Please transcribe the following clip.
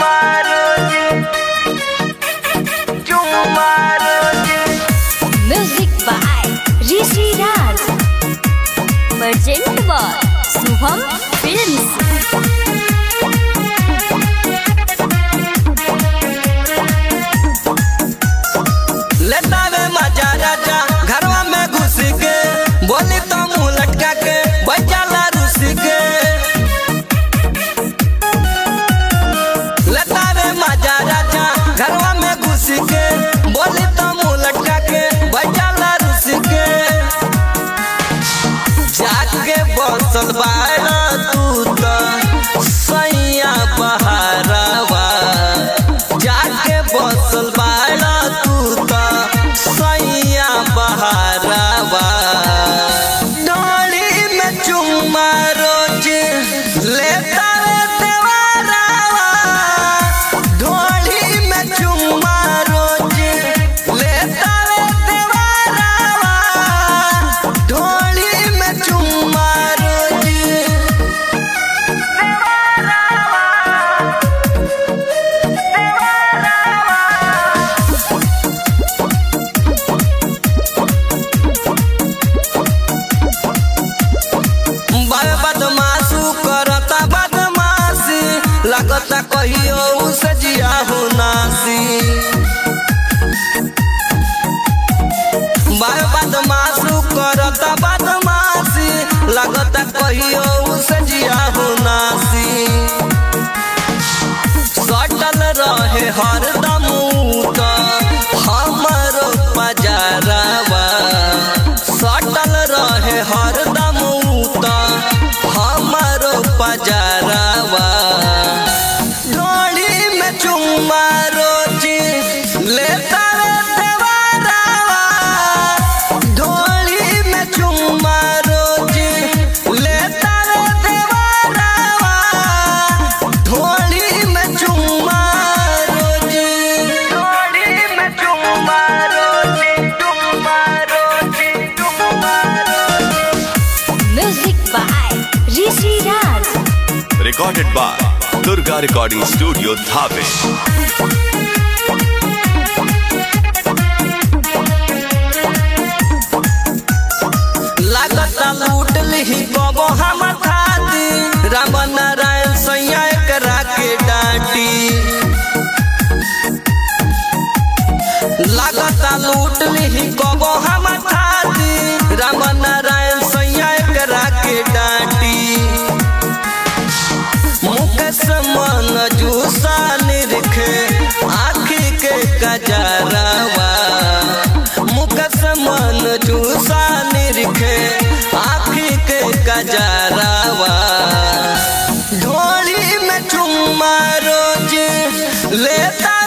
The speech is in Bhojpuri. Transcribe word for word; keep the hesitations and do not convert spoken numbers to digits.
Music by Rishi Raj. Presented by Shubham Films. लेता वे मजा राजा घरवा में घुस के बोली तो मुंह लटका के बैठला रुस के। लेता वे मजा राजा घरवा में घुस के बोली तो मुंह लटका के बैठला रुस के। जाके बसल बाड़ा तू तो सैया बहारवा जाके बसल बाड़ा तू तो सैया बहारवा। डोली में चुम्मा रोज लेता रे देवरवा डोली में चुम्मा रोज लेता रे देवरवा डोली में चुम्मा रोज बदमाशू करता बदमाशी लगता कहियो उसे जिया हो नासी। बदमाशू करता बदमाशी लगता कहियो उसे जिया हो नासी। सटल रहे हरदम हमरो पजारवा सटल रहे हरदम हमरो पजारवा। डोली में चुम्मा रोज लेता रे देवरवा डोली में चुम्मा रोज लेता रे देवरवा डोली में चुम्मा रोज डोली में चुम्मा रोज चुम्मा रोज चुम्मा रोज। Music by Rishi Raj. Recorded by Durga Recording Studio, Dhabi. लागता लूट ली कबो हम खाती राम नारायण सैया एकरा के डांटी। लागता लूट ली कबो हम खाती राम नारायण सैया एकरा के डांटी। मुकेश मन जूसा निरखे आँखी के कजरवा मुकेश मन जूसा निरखे आँखी के कजरवा। ढोली में चुम्मा रोज लेता